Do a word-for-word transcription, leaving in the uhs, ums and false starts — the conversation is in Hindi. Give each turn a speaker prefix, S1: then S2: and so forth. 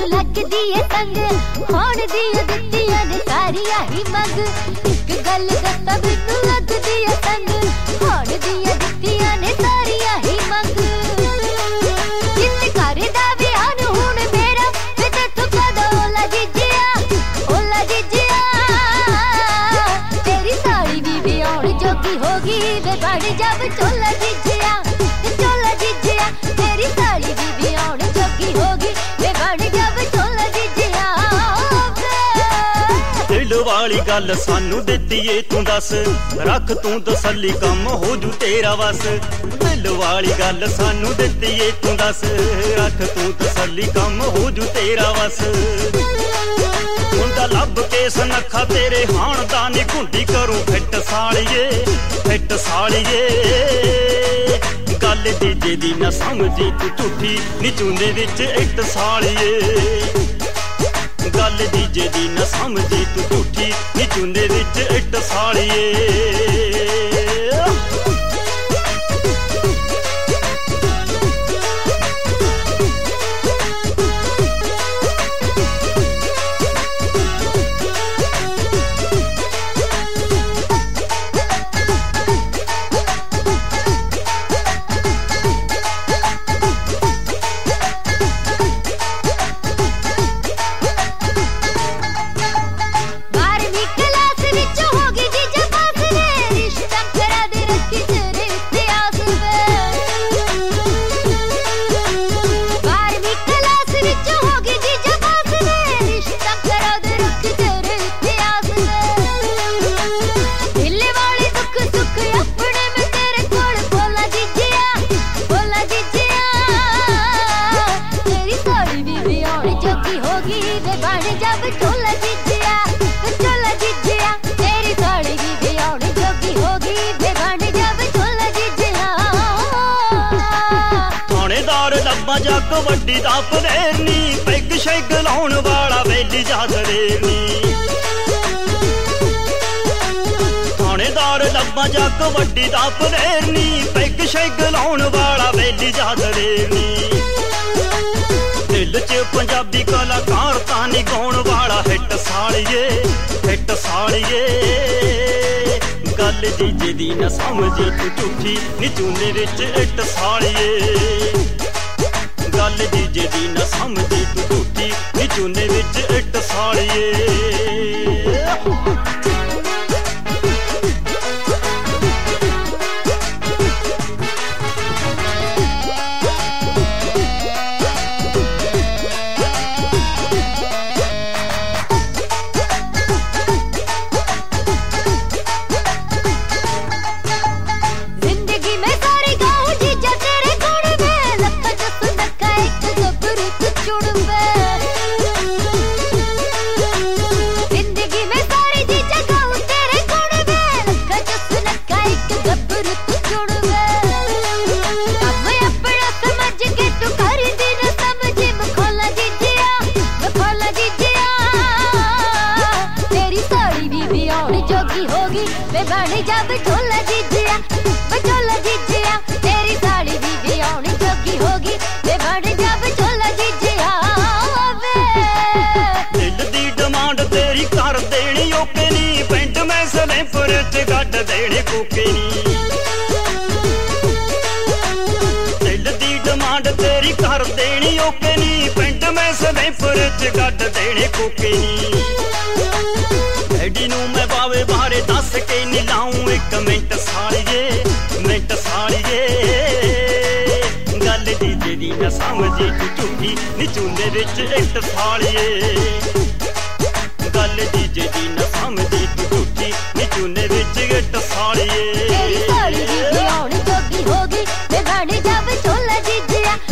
S1: मैनू लगदी है संग होण दी दित्तियां ने सारियां ही मंग एक गल दस्सा मैनू लगदी है संग होण दी दित्तियां ने सारियां ही मंग जिस घर दा विआह हुण मेरा ते तू कदों ओला जिजिया ओला जिजिया तेरी साड़ी भी विआहण जोगी होगी वे बण जब चोला जिजिया चोला जिजिया तेरी साड़ी भी विआहण जोगी होगी वे बण जब चोला जिजिया
S2: दिल वाली गल सानू दित्ती ए तू दस रख तू तसल्ली कम हो जू तेरा वस दिल वाली गल सानू दित्ती ए तू दस रख तू तसल्ली कम हो जू तेरा वस मुंडा लब के सनखा तेरे हाण दा नी घुंडी करूं फिट सालिए फिट सालिए गल जीजे दी ना समझी तू झूठी नी चूंदे विच इट सालिए गल जीजे दी ना समझी तू झूठी नी चूंदे विच इट सालिए जब चोला जिजिया चोला जिजिया तेरी साड़ी भी विआहण जोगी होगी वे बण जब चोला जिजिया थानेदार लब्बा जा कबड्डी दा परेरनी पैग शैग लाउण वाला वेली जा दरेरनी थानेदार लब्बा जा कबड्डी दा परेरनी पैग शैग लाउण वाला वेली जा दरेरनी दिल च पंजाबी कलाकार तानी गाउण वाला हिट सालिए हिट सालिए गल जीजे दी ना समझी तू झूठी नी चूंदे विच इट सालिए गल जीजे दी ना समझी तू झूठी नी चूंदे विच इट सालिए वे बण जब चोला जिजिया चोला जिजिया तेरी साड़ी भी विआहण जोगी होगी वे बण जब चोला जिजिया दिल दी डिमांड तेरी कर देनी ओके नी पेंट मैं सलेंपर च गड्ड देने कोके नी दिल दी डिमांड तेरी कर देनी ओके नी पेंट मैं सलेंपर च गड्ड देने कोके नी डैडी नू मैं बावे बारे दस के नी लाऊं एक मिंट सालिए मिंट सालिए गल जीजे दी ना समझी तू झूठी नी चूंदे विच इट सालिए गल जीजे दी ना समझी तू झूठी नी चूंदे विच इट सालिए तेरी साड़ी भी विआहण जोगी होगी वे बण जब चोला जिजिया